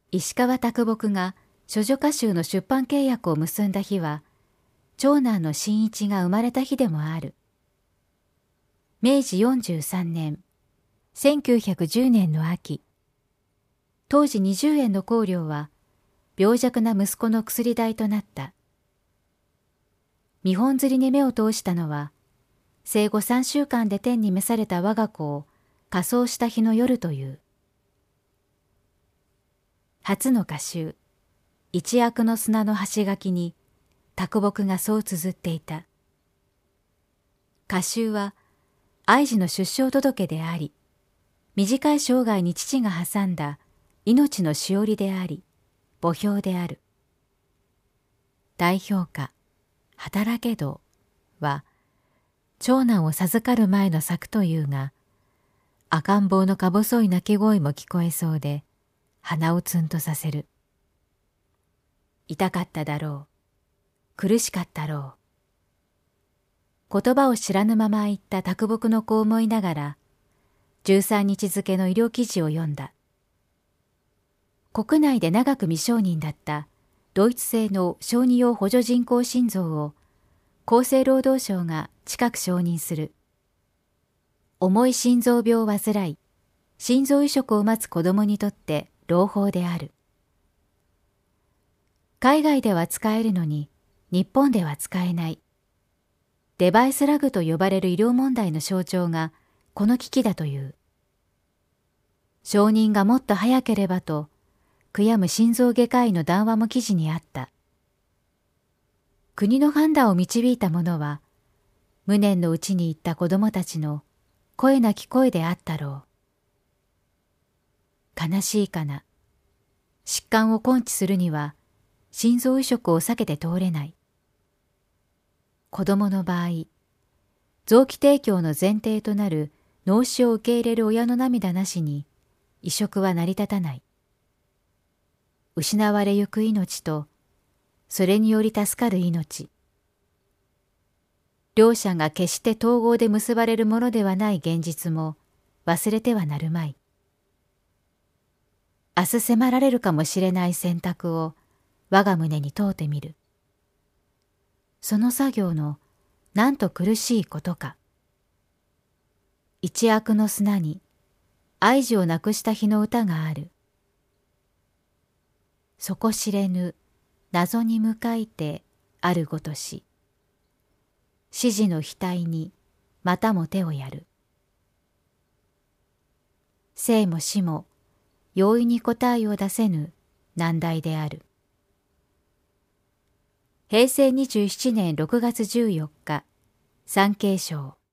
石川啄木が処女歌集の出版契約を結んだ日は、長男の真一が生まれた日でもある。明治43年、1910年の秋、当時20円の香料は、病弱な息子の薬代となった。見本釣りに目を通したのは、生後3週間で天に召された我が子を火葬した日の夜という。初の歌集、一握の砂の端書きに、啄木がそう綴っていた。歌集は、愛児の出生届であり、短い生涯に父が挟んだ命のしおりであり、墓標である。代表歌、働けどは、長男を授かる前の作というが、赤ん坊のか細い泣き声も聞こえそうで、鼻をツンとさせる。痛かっただろう。苦しかったろう。言葉を知らぬまま言った啄木の子を思いながら、13日付の医療記事を読んだ。国内で長く未承認だったドイツ製の小児用補助人工心臓を厚生労働省が近く承認する。重い心臓病を患い、心臓移植を待つ子供にとって朗報である。海外では使えるのに日本では使えない。デバイスラグと呼ばれる医療問題の象徴がこの危機だという。承認がもっと早ければと悔やむ心臓外科医の談話も記事にあった。国の判断を導いた者は無念のうちに言った子供たちの声なき声であったろう。悲しいかな。疾患を根治するには心臓移植を避けて通れない。子供の場合、臓器提供の前提となる脳死を受け入れる親の涙なしに移植は成り立たない。失われゆく命と、それにより助かる命。両者が決して統合で結ばれるものではない現実も忘れてはなるまい。明日迫られるかもしれない選択を我が胸に問うてみる。その作業のなんと苦しいことか。一握の砂に愛児を亡くした日の歌がある。底知れぬ謎に向かいてあるごとし、指示の額にまたも手をやる。生も死も容易に答えを出せぬ難題である。平成27年6月14日、産経省。